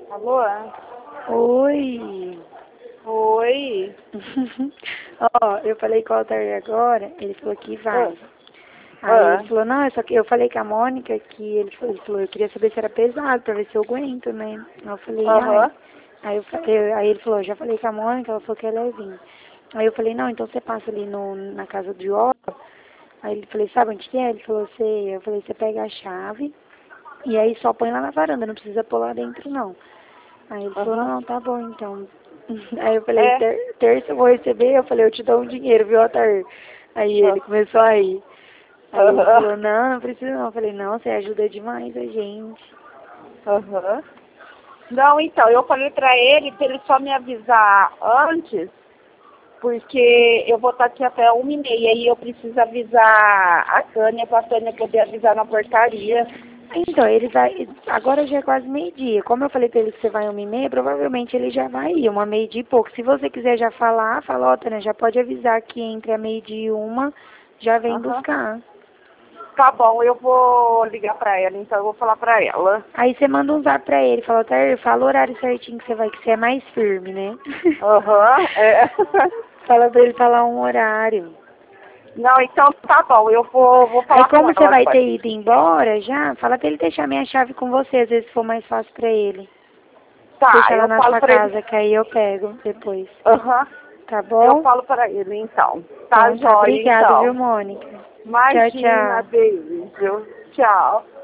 Alô? Oi. Oi. Ó, eu falei com o Altair agora, ele falou que Ah, vai. Aí ele ah, falou, não, é só que eu falei com a Mônica que ele falou, eu queria saber se era pesado, pra ver se eu aguento, né? Aí eu falei, ai. aham, Aí ele falou, já falei com a Mônica, ela falou que é levinho. Aí eu falei, não, então você passa ali na casa de obra. Aí ele falou, sabe onde que é? Ele falou, eu falei, você pega a chave e aí só põe lá na varanda, não precisa pôr lá dentro não. Aí ele falou, aham. não, tá bom então. Aí eu falei, É, terça eu vou receber, eu falei, eu te dou um dinheiro, viu, Altair? Aí ele ah, começou a rir. Aí ele aham, falou, não, não precisa não. Eu falei, não, você ajuda demais a gente. aham. Não, então, eu falei pra ele só me avisar antes, porque eu vou estar aqui até 1h30 e eu preciso avisar a Tânia, pra Tânia poder avisar na portaria. Então, ele vai, agora já é quase meio-dia. Como eu falei pra ele que você vai 1h30, provavelmente ele já vai ir, uma meio-dia e pouco. Se você quiser já falar, fala, ó, Tânia, já pode avisar que entre a meio-dia e uma, já vem Aham. buscar. Tá bom, eu vou ligar pra ela, então eu vou falar pra ela. Aí você manda um zap pra ele, fala, Altair, fala o horário certinho que você vai, que você é mais firme, né? Aham, é. Fala pra ele falar um horário. Não, então tá bom, eu vou Aí falar com como você ela vai agora. ter ido embora já, fala pra ele deixar minha chave com você, às vezes for mais fácil pra ele. Tá, Deixa ela eu na falo sua pra ele. casa, que aí eu pego depois. Aham, Tá eu bom? falo pra ele então. Tá Então tá, jóia, obrigado, viu, então. Mônica? Tchau, Imagina, tchau. beijo. Tchau.